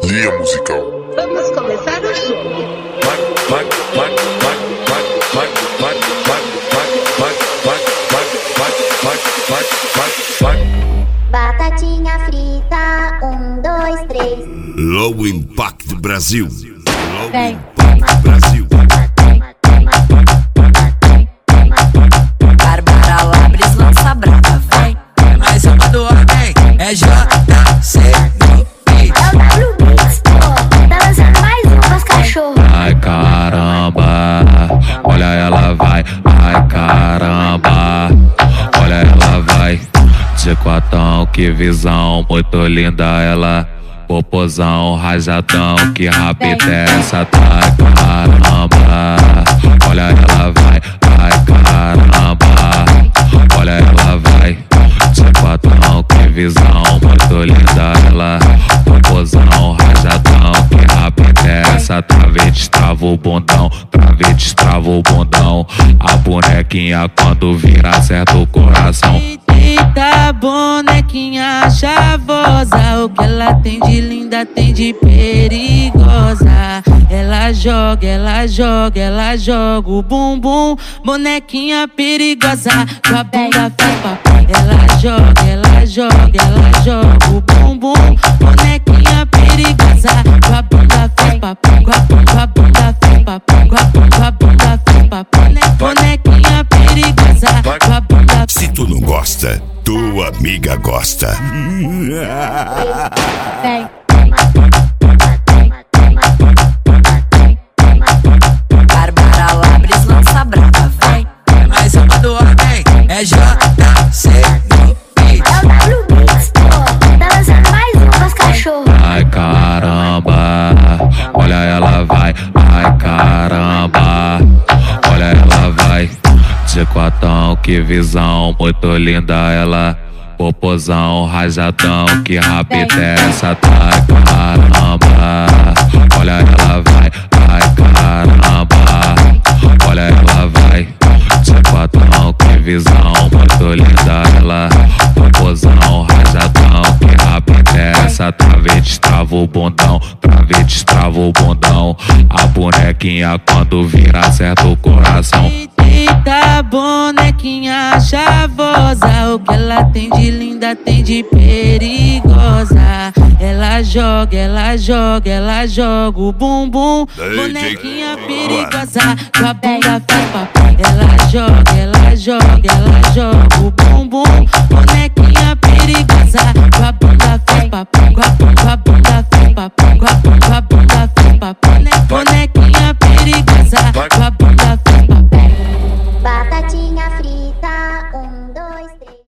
Sintonia musical. Vamos começar o jogo. Batatinha frita, 1, 2, 3. Low Impact Brasil. Low Vem. Impact Brasil. Bárbara Labres lança brava, vem. É mais uma do ordem, é JC no beat. É o W Mix, pô. Tá lançando mais um pros cachorros. Ai caramba, olha ela vai. Ai caramba, olha ela vai. De quatão, que visão, muito linda ela. Popozão, rajadão, que rápida é essa. Ai caramba, olha ela vai. Ai caramba, olha ela vai. De quatão, que visão, muito linda ela. Popozão, rajadão, que rápida é essa. Trave, destrava o bundão, trave, destrava o bundão. A bonequinha quando vira acerta o coração. Eita, bonequinha chavosa, o que ela tem de linda, tem de perigosa. Ela joga, ela joga, ela joga o bumbum. Bonequinha perigosa, com a bunda faz papai. Ela joga, ela joga, ela joga o bumbum. Bonequinha perigosa, com a bunda faz papai. Com a bunda faz papai. Com a bunda faz papai. Bonequinha perigosa, com a bunda. Se tu não gosta, tua amiga gosta. Vem. Bárbara Labres lança brava, vem. É mais uma do ordem, é JC no beat. É o W Mix, pô. Tá lançando mais um pros cachorros. Ai caramba, olha ela vai. Ai caramba, olha ela vai. De quatão, que visão, muito linda ela. Popozão, rajadão, que rápida é essa. Ai caramba, olha ela vai. Ai caramba, olha ela vai. De quatão, que visão, muito linda ela. Popozão, rajadão, que rápida é essa. Trave, destrava o bundão, trave, destrava o bundão. A bonequinha quando vira acerta o coração. Eita, bonequinha chavosa, o que ela tem de linda, tem de perigosa. Ela joga, ela joga, ela joga o bumbum. Bonequinha perigosa, com a bunda faz papai. Ela joga, ela joga, ela joga o bumbum.